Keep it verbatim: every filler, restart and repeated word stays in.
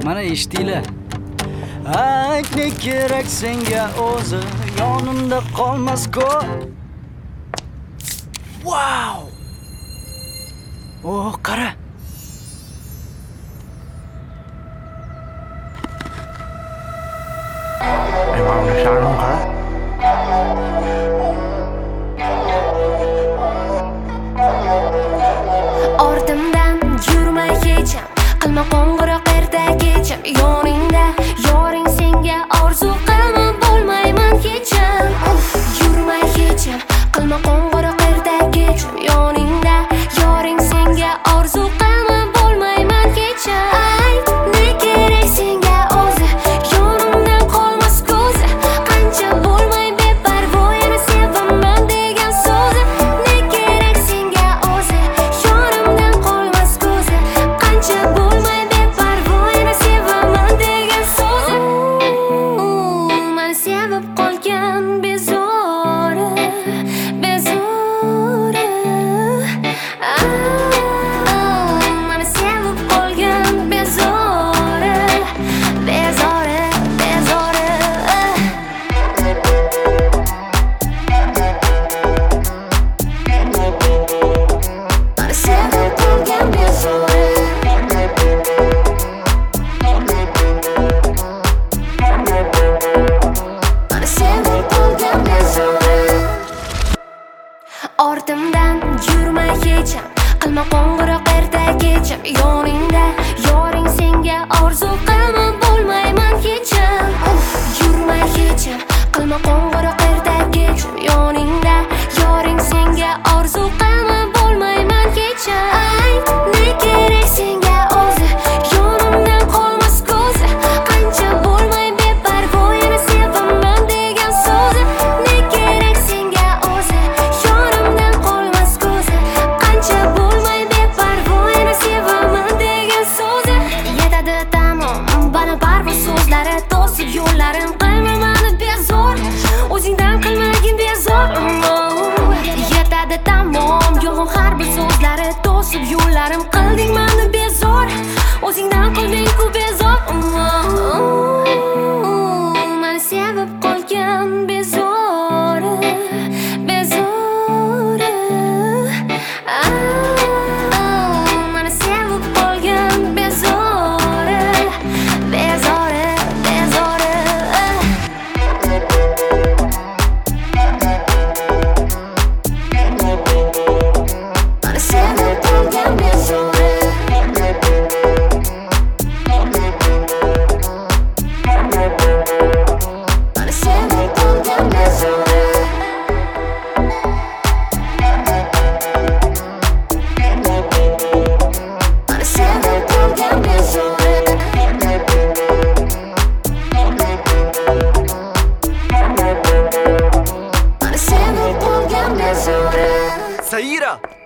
Mana eshitdinglar. Ayt ne kerak senga o'zi, yonimda qolmas-ku. Wow! Oh, qara. Ey, mana uni sha'nim qara. Ortimdan yurma hecham, qilma qo'ng'iroq ertagacha. Yoningda yoring senga orzu qilma bo'lmayman hecham. Yurma hecham, qilma qo'ng'iroq ertagacha. Yoningda yoring senga orzu qilma bo'lmayman hecham. Ayt ne kerak senga o'zi, yonimdan qolmas ko'zi. Qancha bo'lmay beparvo yana sevaman degan so'zi. Ne kerak senga o'zi, yonimdan qolmas ko'zi. Qancha bo'lmay beparvo yana sevaman degan so'zi. Meni sevib qolgan bezori, bezori. Meni sevib qolgan bezori, bezori, bezori. Meni sevib qolgan bezori. Meni sevib qolgan bezori. Ortimdan yurma hecham, qilma qo'ng'iroq ertagacha. Yoningda yoring senga orzu qilma bo'lmayman hecham. Yurma hecham, qilma qo'ng'iroq ertagacha. Yoningda yoring senga orzu qilma bo'lmayman hecham. Ayt ne kerak senga o'zi, yonimdan qolmas ko'zi. Qancha bo'lmay beparvo yana sevaman degan so'zi. Ne kerak senga o'zi, yonimdan qolmas ko'zi. Qancha bo'lmay beparvo yana sevaman degan so'zi. Yetadi tamom bana parvo so'zlari, to'sib yo'llarim qilma meni bezor. O'zingdan qilmagin bezor. Yetadi tamom yolg'on har bir so'zlari, to'sib yo'llarim qilding meni bezor. O'zingdan qilding-ku bezor. Meni sevib qolgan bezori, bezori. Meni sevib qolgan bezori, bezori, bezori. Meni sevib qolgan bezori. Meni sevib qolgan bezori. Meni sevib qolgan bezori. Meni sevib qolgan bezori. Saira,